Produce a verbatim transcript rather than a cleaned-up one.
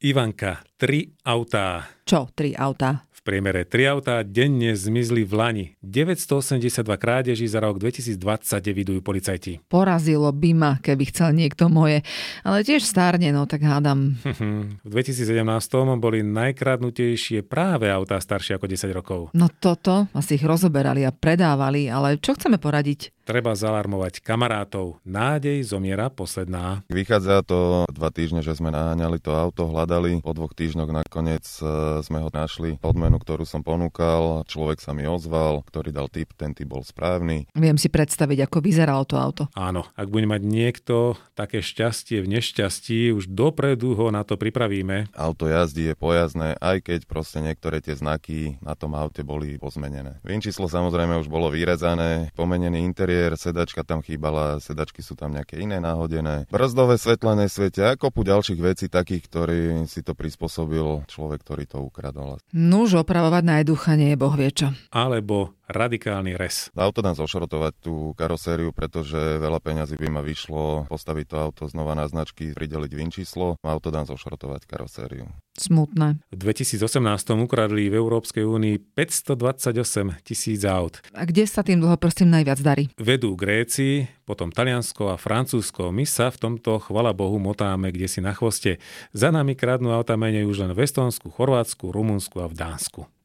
Ivanka, tri autá. Čo tri autá? V priemere tri autá denne zmizli v Lani. deväťstoosemdesiatdva krádeží za rok dvetisícdvadsať evidujú policajti. Porazilo by ma, keby chcel niekto moje. Ale tiež stárne, no tak hádam. V dvetisícsedemnásť boli najkradnutejšie práve autá staršie ako desať rokov. No toto, asi ich rozoberali a predávali, ale čo chceme poradiť? Treba zalarmovať kamarátov. Nádej zomiera posledná. Vychádza to dva týždne, že sme naháňali to auto, hľadali. Po dvoch týždňoch nakoniec sme ho našli. Odmenu, ktorú som ponúkal, človek sa mi ozval, ktorý dal tip, ten tip bol správny. Viem si predstaviť, ako vyzeralo to auto. Áno, ak bude mať niekto také šťastie v nešťastí, už dopredu ho na to pripravíme. Auto jazdí je pojazdné, aj keď proste niektoré tie znaky na tom aute boli pozmenené. Vinčíslo samozrejme už bolo vyrezané, pomenený interiér, sedačka tam chýbala, sedačky sú tam nejaké iné náhodené. Brzdové svetla nesvietia a kopu ďalších vecí takých, ktorý si to prispôsobil človek, ktorý to ukradol. Nuž, opravovať na ducha nie je boh vie čo. Alebo radikálny res. Auto dám zošrotovať tú karosériu, pretože veľa peňazí by ma vyšlo postaviť to auto znova na značky, prideliť vinčíslo. Auto dám zošrotovať karosériu. Smutné. V dvetisícosemnásť ukradli v Európskej únii päťstodvadsaťosem tisíc aut. A kde sa tým dlhoprstým najviac darí? Vedú Gréci, potom Taliansko a Francúzsko. My sa v tomto, chvala Bohu, motáme kdesi na chvoste. Za nami kradnú auta menej už len v Estónsku, Chorvátsku, Rumunsku a v Dánsku.